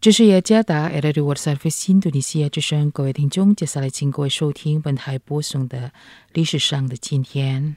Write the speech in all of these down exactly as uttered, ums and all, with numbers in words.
这是雅加达 A Radio World Service 印度尼西亚之声，各位听众，接下来请各位收听本台播送的历史上的今天。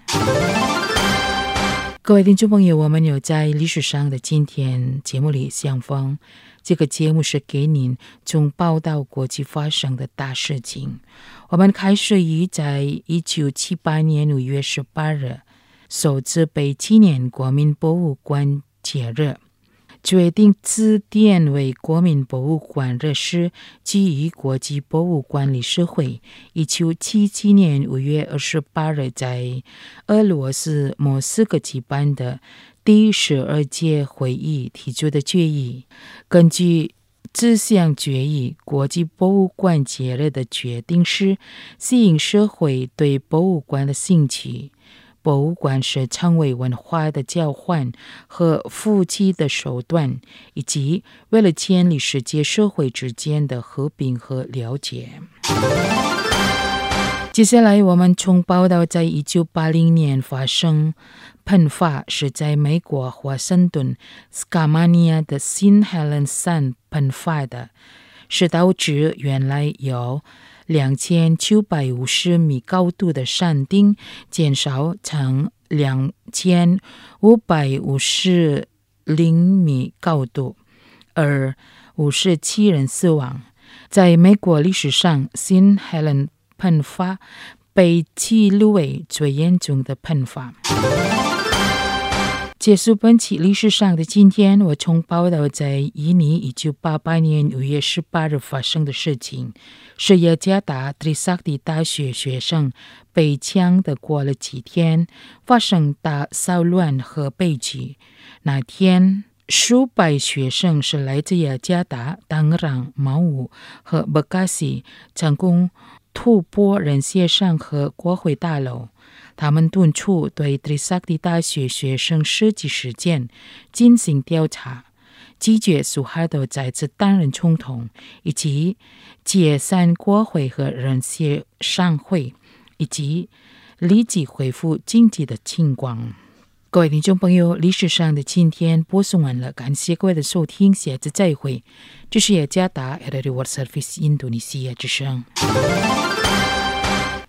各位听众朋友，我们有在历史上的今天节目里相逢。这个节目是给您从报道国际发生的大事情。我们开始于在一九七八年五月十八日，首次被纪念国民博物馆节日。决定指定为国民博物馆日是基于国际博物馆理事会一九七七年五月二十八日在俄罗斯莫斯科举办的第十二届会议提出的决议。根据这项决议，国际博物馆节日的决定是吸引社会对博物馆的兴趣。博物馆是成为文化的交换和扶持的手段，以及为了建立世界社会之间的和平和了解。接下来我们从报道在一九八零年发生喷发，是在美国华盛顿斯卡马尼亚的新海伦山喷发的，是导致原来有两千九百五十米高度的山顶减少成两千五百五十厘米高度，而五十七人死亡。在美国历史上，新海伦喷发被记录为最严重的喷发。结束本期历史上的今天，我从报道在印尼一九八八年五月十八日发生的事情，是雅加达 Trisakti 大学学生被枪的过了几天，发生大骚乱和悲剧。那天，数百学生是来自雅加达、当朗、毛武和bekasi加西，成功突破人协商和国会大楼。他们敦促对 Trisakti 大学学生袭击事件进行调查，拒绝苏哈多再次担任总统，以及解散国会和人协商会，以及立即恢复经济的情况。各位听众朋友，历史上的今天播送完了，感谢各位的收听，下次再会。这是雅加达 A Radio World Service 印度尼西亚之声。